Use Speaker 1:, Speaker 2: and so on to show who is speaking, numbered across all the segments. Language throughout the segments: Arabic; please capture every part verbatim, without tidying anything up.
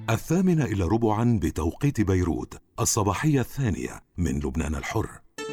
Speaker 1: الثامنة إلى ربعا بتوقيت بيروت، الصباحية الثانية من لبنان الحر.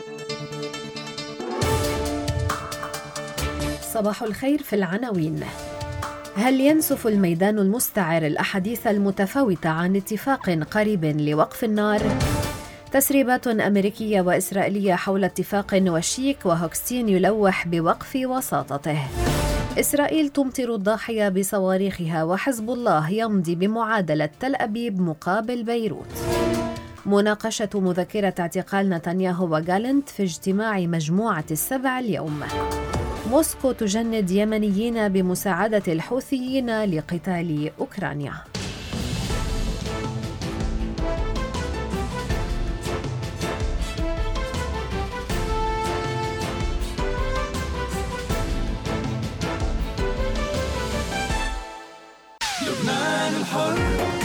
Speaker 2: صباح الخير. في العناوين: هل ينسف الميدان المستعر الأحاديث المتفاوتة عن اتفاق قريب لوقف النار؟ تسريبات أمريكية وإسرائيلية حول اتفاق وشيك، وهوكستين يلوح بوقف وساطته. إسرائيل تمطر الضاحية بصواريخها، وحزب الله يمضي بمعادلة تل أبيب مقابل بيروت. مناقشة مذكرة اعتقال نتنياهو وجالنت في اجتماع مجموعة السبع اليوم. موسكو تجند يمنيين بمساعدة الحوثيين لقتال أوكرانيا.
Speaker 3: لبنان الحر.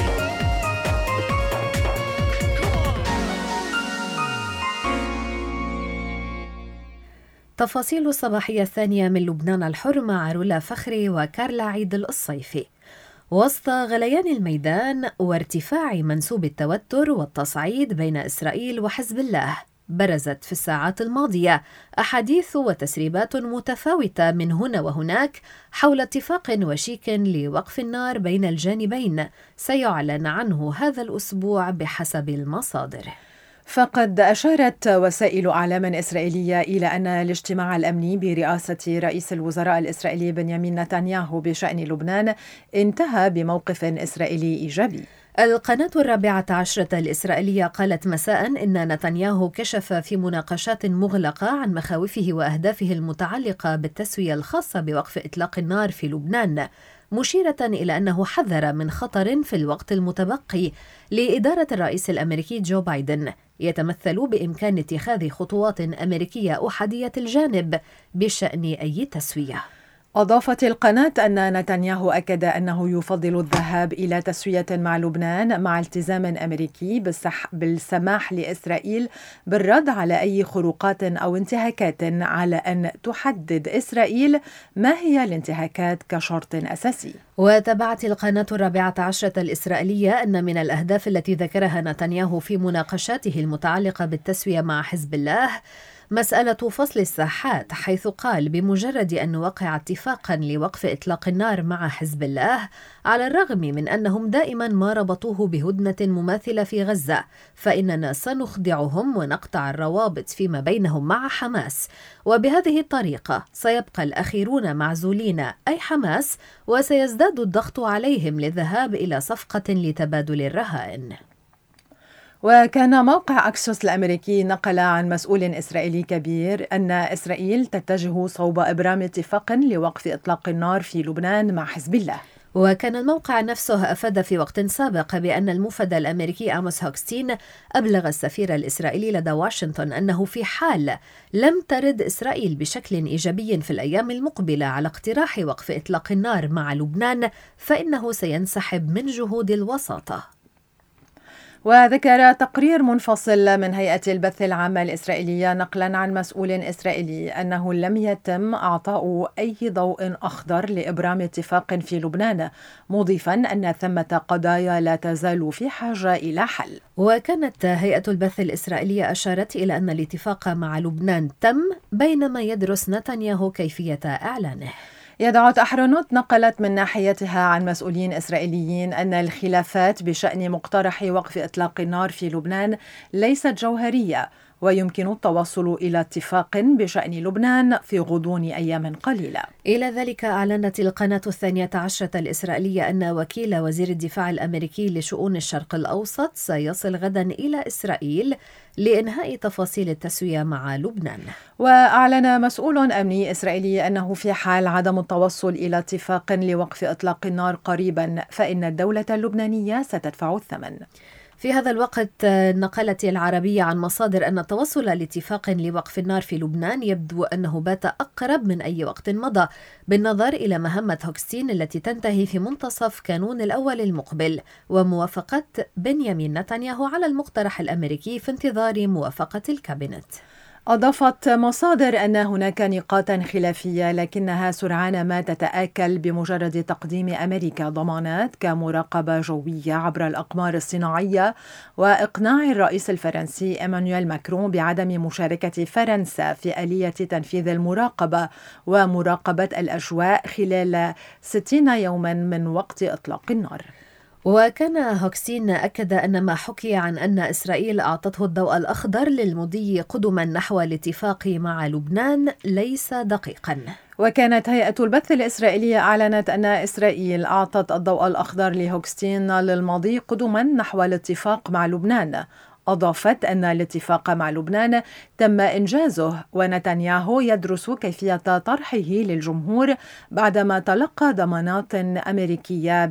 Speaker 2: تفاصيل الصباحية الثانية من لبنان الحر مع رولا فخري وكارلا عيد الصيفي. وسط غليان الميدان وارتفاع منسوب التوتر والتصعيد بين إسرائيل وحزب الله، برزت في الساعات الماضية أحاديث وتسريبات متفاوتة من هنا وهناك حول اتفاق وشيك لوقف النار بين الجانبين سيعلن عنه هذا الأسبوع بحسب المصادر.
Speaker 4: فقد أشارت وسائل أعلام إسرائيلية إلى أن الاجتماع الأمني برئاسة رئيس الوزراء الإسرائيلي بنيامين نتنياهو بشأن لبنان انتهى بموقف إسرائيلي إيجابي.
Speaker 2: القناة الرابعة عشرة الإسرائيلية قالت مساء إن نتنياهو كشف في مناقشات مغلقة عن مخاوفه وأهدافه المتعلقة بالتسوية الخاصة بوقف إطلاق النار في لبنان، مشيرة إلى أنه حذر من خطر في الوقت المتبقي لإدارة الرئيس الأمريكي جو بايدن يتمثل بإمكان اتخاذ خطوات أمريكية أحادية الجانب بشأن أي تسوية.
Speaker 4: أضافت القناة أن نتنياهو أكد أنه يفضل الذهاب إلى تسوية مع لبنان مع التزام أمريكي بالسماح لإسرائيل بالرد على أي خروقات أو انتهاكات، على أن تحدد إسرائيل ما هي الانتهاكات كشرط أساسي.
Speaker 2: وتبعت القناة الرابعة عشرة الإسرائيلية أن من الأهداف التي ذكرها نتنياهو في مناقشاته المتعلقة بالتسوية مع حزب الله مسألة فصل الساحات، حيث قال: بمجرد أن نوقع اتفاقا لوقف إطلاق النار مع حزب الله، على الرغم من أنهم دائما ما ربطوه بهدنة مماثلة في غزة، فإننا سنخضعهم ونقطع الروابط فيما بينهم مع حماس، وبهذه الطريقة سيبقى الأخيرون معزولين أي حماس، وسيزداد الضغط عليهم للذهاب إلى صفقة لتبادل الرهائن.
Speaker 4: وكان موقع أكسوس الأمريكي نقل عن مسؤول إسرائيلي كبير أن إسرائيل تتجه صوب إبرام اتفاق لوقف إطلاق النار في لبنان مع حزب الله.
Speaker 2: وكان الموقع نفسه أفاد في وقت سابق بأن المفد الأمريكي آموس هوكستين أبلغ السفير الإسرائيلي لدى واشنطن أنه في حال لم ترد إسرائيل بشكل إيجابي في الأيام المقبلة على اقتراح وقف إطلاق النار مع لبنان، فإنه سينسحب من جهود الوساطة.
Speaker 4: وذكر تقرير منفصل من هيئة البث العامة الإسرائيلية نقلا عن مسؤول إسرائيلي أنه لم يتم إعطاء أي ضوء أخضر لإبرام اتفاق في لبنان، مضيفا أن ثمة قضايا لا تزال في حاجة إلى حل.
Speaker 2: وكانت هيئة البث الإسرائيلية أشارت إلى أن الاتفاق مع لبنان تم، بينما يدرس نتنياهو كيفية إعلانه.
Speaker 4: يدعوت أحرنوت نقلت من ناحيتها عن مسؤولين إسرائيليين أن الخلافات بشأن مقترح وقف إطلاق النار في لبنان ليست جوهرية، ويمكن التوصل إلى اتفاق بشأن لبنان في غضون أيام قليلة.
Speaker 2: إلى ذلك أعلنت القناة الثانية عشرة الإسرائيلية أن وكيل وزير الدفاع الأمريكي لشؤون الشرق الأوسط سيصل غدا إلى إسرائيل لإنهاء تفاصيل التسوية مع لبنان.
Speaker 4: وأعلن مسؤول أمني إسرائيلي أنه في حال عدم التوصل إلى اتفاق لوقف إطلاق النار قريبا، فإن الدولة اللبنانية ستدفع الثمن.
Speaker 2: في هذا الوقت نقلت العربية عن مصادر أن التوصل لاتفاق لوقف النار في لبنان يبدو أنه بات أقرب من أي وقت مضى، بالنظر إلى مهمة هوكستين التي تنتهي في منتصف كانون الأول المقبل، وموافقة بنيامين نتنياهو على المقترح الأمريكي في انتظار موافقة الكابينت.
Speaker 4: أضافت مصادر أن هناك نقاطا خلافية لكنها سرعان ما تتآكل بمجرد تقديم أمريكا ضمانات كمراقبة جوية عبر الأقمار الصناعية وإقناع الرئيس الفرنسي إيمانويل ماكرون بعدم مشاركة فرنسا في آلية تنفيذ المراقبة ومراقبة الأجواء خلال ستين يوما من وقت إطلاق النار.
Speaker 2: وكان هوكستين أكد أن ما حكي عن أن إسرائيل أعطته الضوء الأخضر للمضي قدما نحو الاتفاق مع لبنان ليس دقيقا.
Speaker 4: وكانت هيئة البث الإسرائيلية أعلنت أن إسرائيل أعطت الضوء الأخضر لهوكستين للمضي قدما نحو الاتفاق مع لبنان. أضافت أن الاتفاق مع لبنان تم إنجازه ونتنياهو يدرس كيفية طرحه للجمهور بعدما تلقى ضمانات أمريكية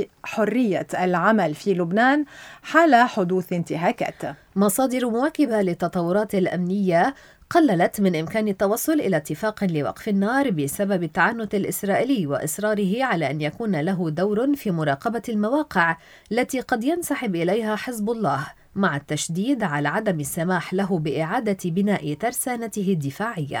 Speaker 4: بحرية العمل في لبنان حال حدوث انتهاكات.
Speaker 2: مصادر مواكبة للتطورات الأمنية قللت من إمكان التوصل إلى اتفاق لوقف النار بسبب التعنت الإسرائيلي وإصراره على أن يكون له دور في مراقبة المواقع التي قد ينسحب إليها حزب الله، مع التشديد على عدم السماح له بإعادة بناء ترسانته الدفاعية.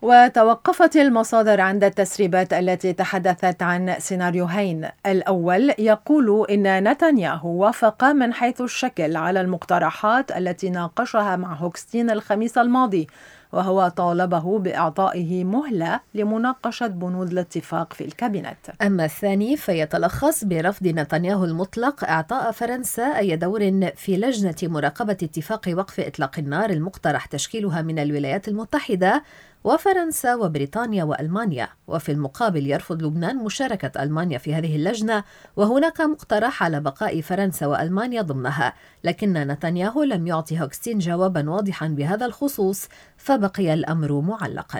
Speaker 4: وتوقفت المصادر عند التسريبات التي تحدثت عن سيناريوهين. الأول يقول إن نتنياهو وافق من حيث الشكل على المقترحات التي ناقشها مع هوكستين الخميس الماضي، وهو طالبه بإعطائه مهلة لمناقشة بنود الاتفاق في الكابينت.
Speaker 2: أما الثاني فيتلخص برفض نتنياهو المطلق إعطاء فرنسا أي دور في لجنة مراقبة اتفاق وقف إطلاق النار المقترح تشكيلها من الولايات المتحدة وفرنسا وبريطانيا وألمانيا، وفي المقابل يرفض لبنان مشاركة ألمانيا في هذه اللجنة، وهناك مقترح على بقاء فرنسا وألمانيا ضمنها، لكن نتنياهو لم يعطي هوكستين جوابا واضحا بهذا الخصوص فبقي الأمر معلقا.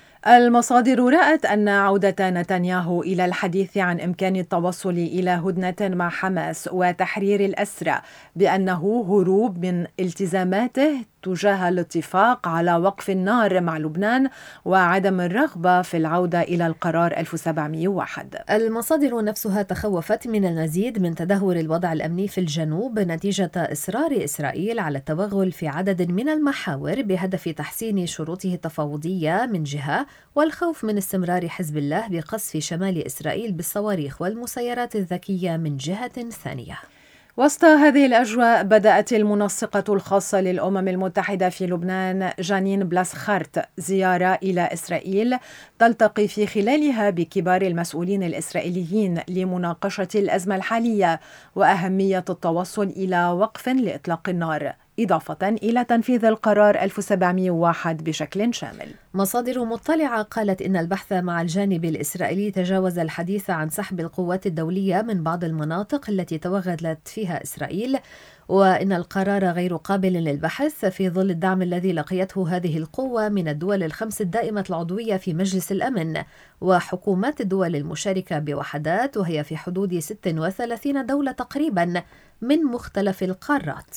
Speaker 4: المصادر رأت أن عودة نتنياهو إلى الحديث عن إمكان التوصل إلى هدنة مع حماس وتحرير الأسرى بأنه هروب من التزاماته تجاه الاتفاق على وقف النار مع لبنان وعدم الرغبة في العودة إلى القرار ألف وسبعمائة وواحد.
Speaker 2: المصادر نفسها تخوفت من المزيد من تدهور الوضع الأمني في الجنوب نتيجة إصرار إسرائيل على التوغل في عدد من المحاور بهدف تحسين شروطه التفاوضية من جهة، والخوف من استمرار حزب الله بقصف شمال إسرائيل بالصواريخ والمسيرات الذكية من جهة ثانية.
Speaker 4: وسط هذه الأجواء بدأت المنسقة الخاصة للأمم المتحدة في لبنان جانين بلاسخارت زيارة إلى إسرائيل تلتقي في خلالها بكبار المسؤولين الإسرائيليين لمناقشة الأزمة الحالية وأهمية التوصل إلى وقف لإطلاق النار، إضافة إلى تنفيذ القرار ألف وسبعمائة وواحد بشكل شامل.
Speaker 2: مصادر مطلعة قالت إن البحث مع الجانب الإسرائيلي تجاوز الحديث عن سحب القوات الدولية من بعض المناطق التي توغلت فيها إسرائيل، وإن القرار غير قابل للبحث في ظل الدعم الذي لقيته هذه القوة من الدول الخمس الدائمة العضوية في مجلس الأمن وحكومات الدول المشاركة بوحدات، وهي في حدود ستة وثلاثين دولة تقريبا من مختلف القارات.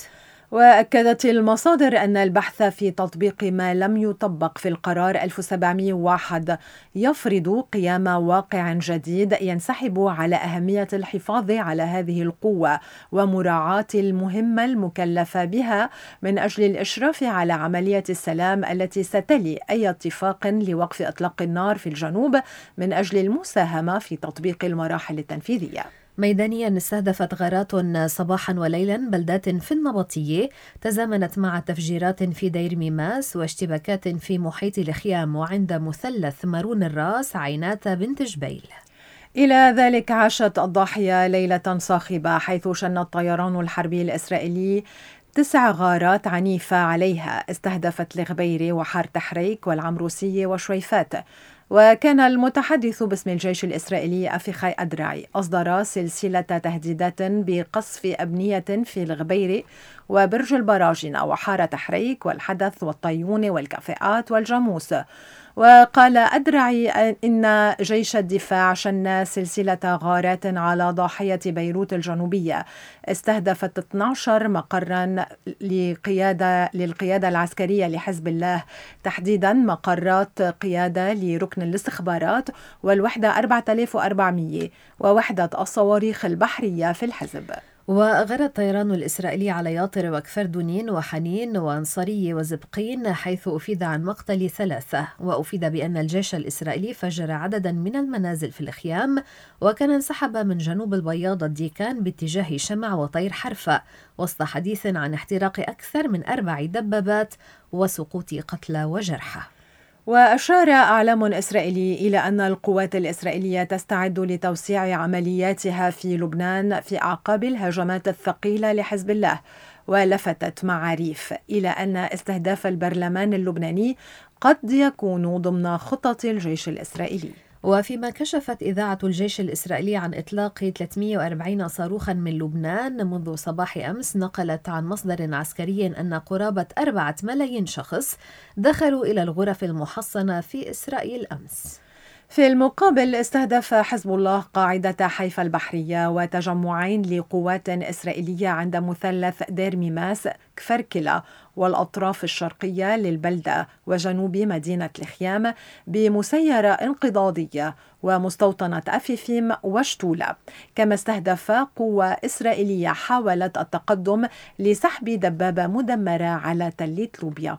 Speaker 4: وأكدت المصادر أن البحث في تطبيق ما لم يطبق في القرار ألف وسبعمائة وواحد يفرض قيام واقع جديد ينسحب على أهمية الحفاظ على هذه القوة ومراعاة المهمة المكلفة بها من أجل الإشراف على عملية السلام التي ستلي أي اتفاق لوقف إطلاق النار في الجنوب من أجل المساهمة في تطبيق المراحل التنفيذية.
Speaker 2: ميدانيا استهدفت غارات صباحا وليلا بلدات في النبطية تزامنت مع تفجيرات في دير ميماس واشتباكات في محيط الخيام وعند مثلث مارون الراس عينات بنت جبيل.
Speaker 4: إلى ذلك عاشت الضاحية ليلة صاخبة حيث شن الطيران الحربي الإسرائيلي تسع غارات عنيفة عليها استهدفت الغبيري وحار تحريك والعمروسية وشويفات. وكان المتحدث باسم الجيش الإسرائيلي أفيخاي أدرعي أصدر سلسلة تهديدات بقصف أبنية في الغبيري وبرج البراجين وحارة تحريك والحدث والطيون والكافيهات والجاموس. وقال أدرعي إن جيش الدفاع شن سلسلة غارات على ضاحية بيروت الجنوبية استهدفت اثني عشر مقرا لقيادة للقيادة العسكرية لحزب الله، تحديدا مقرات قيادة لركن الاستخبارات والوحدة أربعة آلاف وأربعمائة ووحدة الصواريخ البحرية في الحزب.
Speaker 2: وغرى الطيران الإسرائيلي على ياطر وكفر دونين وحنين وانصاري وزبقين، حيث أفيد عن مقتل ثلاثة. وأفيد بأن الجيش الإسرائيلي فجر عددا من المنازل في الخيام، وكان انسحب من جنوب البياض الديكان باتجاه شمع وطير حرفة، وسط حديث عن احتراق أكثر من أربع دبابات وسقوط قتلى وجرحى.
Speaker 4: وأشار أعلام إسرائيلي إلى أن القوات الإسرائيلية تستعد لتوسيع عملياتها في لبنان في أعقاب الهجمات الثقيلة لحزب الله. ولفتت معاريف إلى أن استهداف البرلمان اللبناني قد يكون ضمن خطط الجيش الإسرائيلي.
Speaker 2: وفيما كشفت إذاعة الجيش الإسرائيلي عن إطلاق ثلاثمئة وأربعين صاروخا من لبنان منذ صباح أمس، نقلت عن مصدر عسكري أن قرابة أربعة ملايين شخص دخلوا إلى الغرف المحصنة في إسرائيل أمس.
Speaker 4: في المقابل استهدف حزب الله قاعدة حيفا البحرية وتجمعين لقوات إسرائيلية عند مثلث دير ميماس كفركلة والأطراف الشرقية للبلدة وجنوب مدينة الخيام بمسيرة انقضاضية ومستوطنة أفيفيم وشتولة. كما استهدف قوة إسرائيلية حاولت التقدم لسحب دبابة مدمرة على تل لوبيا.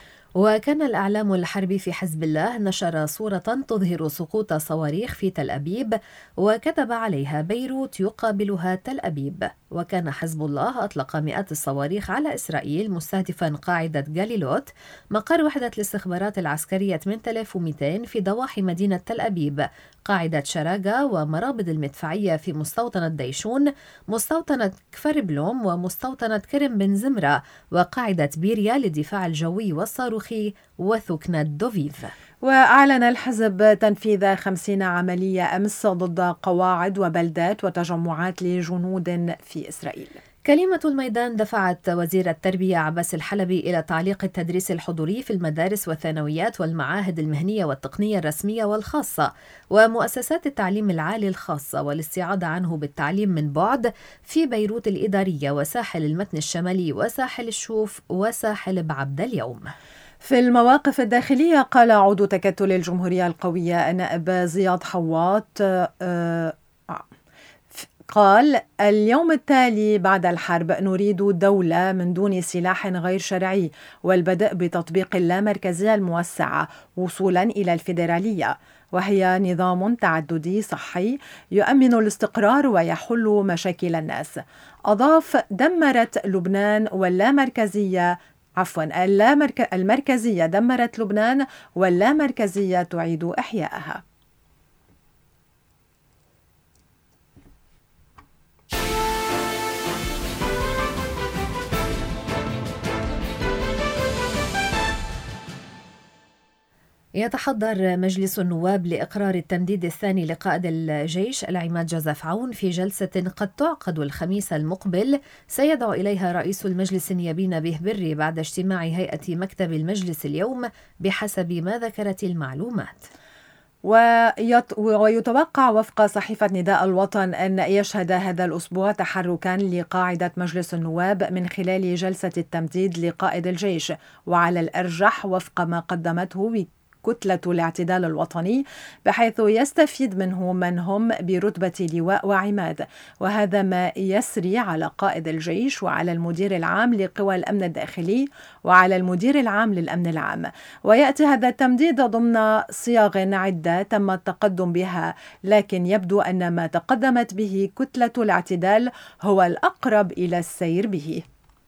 Speaker 2: وكان الإعلام الحربي في حزب الله نشر صورة تظهر سقوط صواريخ في تل أبيب، وكتب عليها بيروت يقابلها تل أبيب. وكان حزب الله أطلق مئات الصواريخ على إسرائيل مستهدفا قاعدة جاليلوت، مقر وحدة الاستخبارات العسكرية ثمانية آلاف ومئتين في ضواحي مدينة تل أبيب، قاعدة شراغا ومرابط المدفعية في مستوطنة ديشون، مستوطنة كفر بلوم ومستوطنة كرم بن زمرة، وقاعدة بيريا للدفاع الجوي والصاروخي، وثكنة دوفيف.
Speaker 4: وأعلن الحزب تنفيذ خمسين عملية أمس ضد قواعد وبلدات وتجمعات لجنود في إسرائيل.
Speaker 2: كلمة الميدان دفعت وزير التربية عباس الحلبي إلى تعليق التدريس الحضوري في المدارس والثانويات والمعاهد المهنية والتقنية الرسمية والخاصة ومؤسسات التعليم العالي الخاصة، والاستعاضة عنه بالتعليم من بعد في بيروت الإدارية وساحل المتن الشمالي وساحل الشوف وساحل بعبد اليوم.
Speaker 4: في المواقف الداخلية قال عضو تكتل الجمهورية القوية النائب زياد حواط آه قال: اليوم التالي بعد الحرب نريد دولة من دون سلاح غير شرعي والبدء بتطبيق اللامركزية الموسعة وصولا إلى الفيدرالية، وهي نظام تعددي صحي يؤمن الاستقرار ويحل مشاكل الناس. أضاف: دمرت لبنان واللامركزية عفوا المركزية دمرت لبنان واللامركزية تعيد إحياءها.
Speaker 2: يتحضر مجلس النواب لإقرار التمديد الثاني لقائد الجيش العماد جوزيف عون في جلسة قد تعقد الخميس المقبل، سيدعو إليها رئيس المجلس النيابي نبيه بري بعد اجتماع هيئة مكتب المجلس اليوم بحسب ما ذكرت المعلومات.
Speaker 4: ويتوقع وفق صحيفة نداء الوطن أن يشهد هذا الأسبوع تحركا لقاعدة مجلس النواب من خلال جلسة التمديد لقائد الجيش، وعلى الأرجح وفق ما قدمته كتلة الاعتدال الوطني، بحيث يستفيد منه من هم برتبة لواء وعماد، وهذا ما يسري على قائد الجيش وعلى المدير العام لقوى الأمن الداخلي وعلى المدير العام للأمن العام. ويأتي هذا التمديد ضمن صياغ عدة تم التقدم بها، لكن يبدو أن ما تقدمت به كتلة الاعتدال هو الأقرب إلى السير به.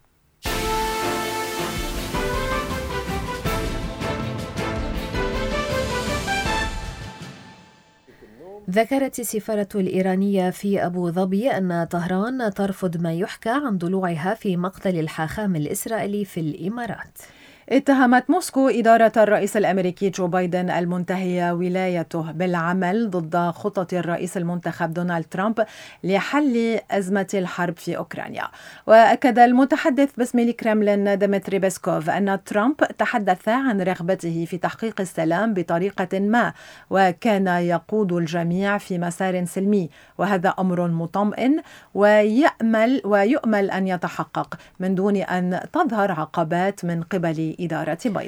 Speaker 2: ذكرت السفارة الإيرانية في أبو ظبي أن طهران ترفض ما يحكى عن ضلوعها في مقتل الحاخام الإسرائيلي في الإمارات.
Speaker 4: اتهمت موسكو إدارة الرئيس الأمريكي جو بايدن المنتهية ولايته بالعمل ضد خطط الرئيس المنتخب دونالد ترامب لحل أزمة الحرب في أوكرانيا. وأكد المتحدث باسم الكرملين ديمتري بيسكوف أن ترامب تحدث عن رغبته في تحقيق السلام بطريقة ما، وكان يقود الجميع في مسار سلمي، وهذا أمر مطمئن ويأمل ويؤمل أن يتحقق من دون أن تظهر عقبات من قبل إدارة بايدن.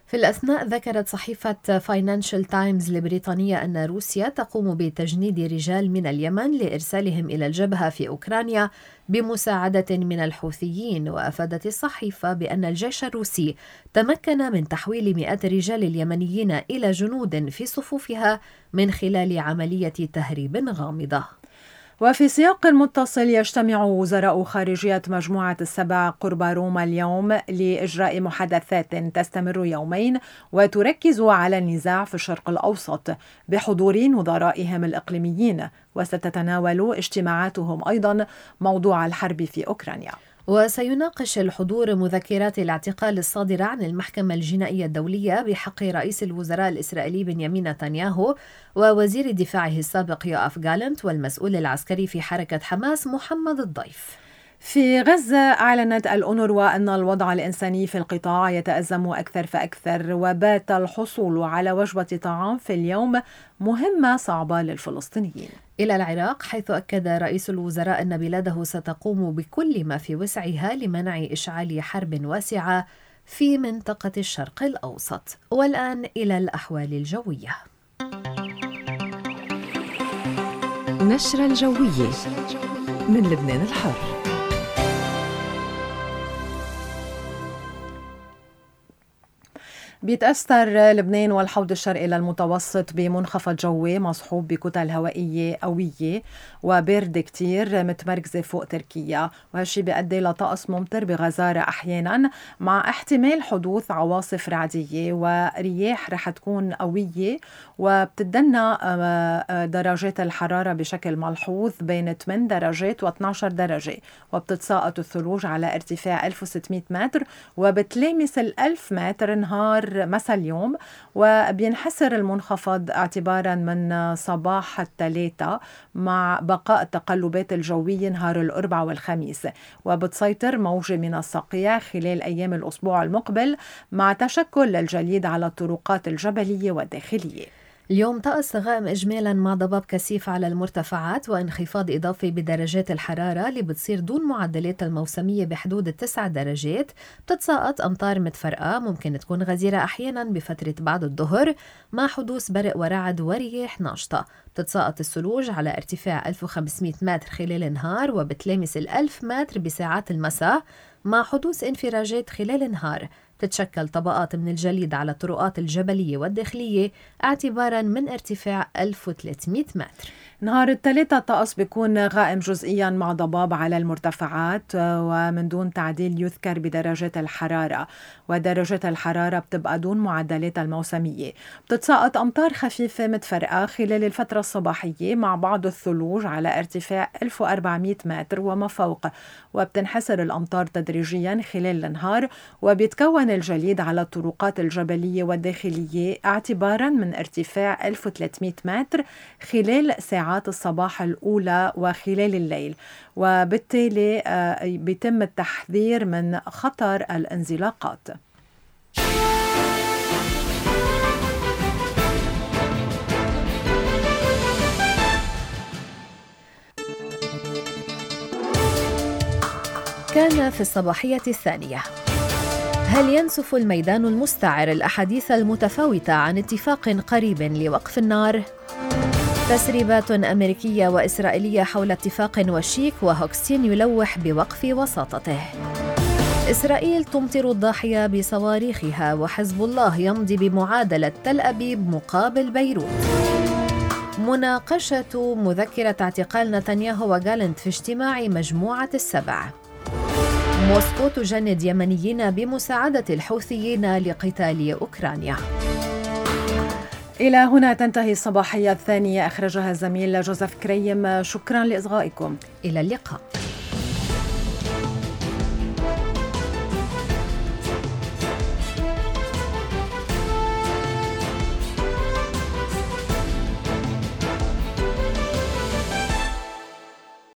Speaker 2: في الأثناء ذكرت صحيفة فاينانشال تايمز البريطانية أن روسيا تقوم بتجنيد رجال من اليمن لإرسالهم إلى الجبهة في أوكرانيا بمساعدة من الحوثيين. وأفادت الصحيفة بأن الجيش الروسي تمكن من تحويل مئات الرجال اليمنيين إلى جنود في صفوفها من خلال عملية تهريب غامضة.
Speaker 4: وفي سياق متصل يجتمع وزراء خارجية مجموعة السبع قرب روما اليوم لإجراء محادثات تستمر يومين وتركز على النزاع في الشرق الأوسط بحضور نظرائهم الإقليميين، وستتناول اجتماعاتهم أيضا موضوع الحرب في أوكرانيا.
Speaker 2: وسيناقش الحضور مذكرات الاعتقال الصادرة عن المحكمة الجنائية الدولية بحق رئيس الوزراء الإسرائيلي بنيامين نتنياهو ووزير دفاعه السابق يوآف جالنت والمسؤول العسكري في حركة حماس محمد الضيف.
Speaker 4: في غزة أعلنت الأونروا أن الوضع الإنساني في القطاع يتأزم أكثر فأكثر، وبات الحصول على وجبة طعام في اليوم مهمة صعبة للفلسطينيين.
Speaker 2: إلى العراق، حيث أكد رئيس الوزراء أن بلاده ستقوم بكل ما في وسعها لمنع إشعال حرب واسعة في منطقة الشرق الأوسط. والآن إلى الأحوال الجوية.
Speaker 5: نشرة الجوية من لبنان الحر.
Speaker 4: بيتأثر لبنان والحوض الشرقي للمتوسط بمنخفض جوي مصحوب بكتل هوائية قوية وبرد كتير متمركزة فوق تركيا، وهالشي بيؤدي لطقس ممطر بغزارة أحيانا مع احتمال حدوث عواصف رعدية ورياح رح تكون قوية، وبتدنى درجات الحرارة بشكل ملحوظ بين ثمانية درجات و اثني عشر درجة، وبتتساقط الثلوج على ارتفاع ألف وستمئة متر وبتلامس الألف متر نهار مساء اليوم، وبينحسر المنخفض اعتبارا من صباح الثلاثاء مع بقاء التقلبات الجوية نهار الأربعاء والخميس، وبتسيطر موجة من الصقيع خلال أيام الأسبوع المقبل مع تشكل الجليد على الطرقات الجبلية والداخلية.
Speaker 2: اليوم طقس غائم إجمالا مع ضباب كثيف على المرتفعات وانخفاض إضافي بدرجات الحرارة اللي بتصير دون معدلات الموسمية بحدود التسع درجات. بتتساقط أمطار متفرقة ممكن تكون غزيرة أحيانا بفترة بعد الظهر مع حدوث برق ورعد ورياح ناشطة. بتتساقط الثلوج على ارتفاع ألف وخمسمئة متر خلال النهار وبتلامس الألف متر بساعات المساء مع حدوث انفراجات خلال النهار. تتشكل طبقات من الجليد على الطرقات الجبلية والداخلية اعتبارا من ارتفاع ألف وثلاثمئة متر.
Speaker 4: نهار الثلاثاء الطقس بيكون غائم جزئيا مع ضباب على المرتفعات ومن دون تعديل يذكر بدرجات الحرارة، ودرجات الحرارة بتبقى دون معدلات الموسمية. بتتساقط أمطار خفيفة متفرقة خلال الفترة الصباحية مع بعض الثلوج على ارتفاع ألف وأربعمئة متر وما فوق، وبتنحسر الأمطار تدريجيا خلال النهار وبيتكون الجليد على الطرقات الجبلية والداخلية اعتبارا من ارتفاع ألف وثلاثمئة متر خلال ساعات الصباح الأولى وخلال الليل، وبالتالي بيتم التحذير من خطر الانزلاقات.
Speaker 2: كان في الصباحية الثانية. هل ينسف الميدان المستعر الأحاديث المتفاوتة عن اتفاق قريب لوقف النار؟ تسريبات أمريكية وإسرائيلية حول اتفاق وشيك وهوكستين يلوح بوقف وساطته. إسرائيل تمطر الضاحية بصواريخها وحزب الله يمضي بمعادلة تل أبيب مقابل بيروت. مناقشة مذكرة اعتقال نتنياهو وجالنت في اجتماع مجموعة السبع. موسكو تجند يمنيين بمساعدة الحوثيين لقتال أوكرانيا.
Speaker 4: إلى هنا تنتهي الصباحية الثانية، أخرجها الزميل جوزيف كريم. شكرا لإصغائكم.
Speaker 2: إلى اللقاء.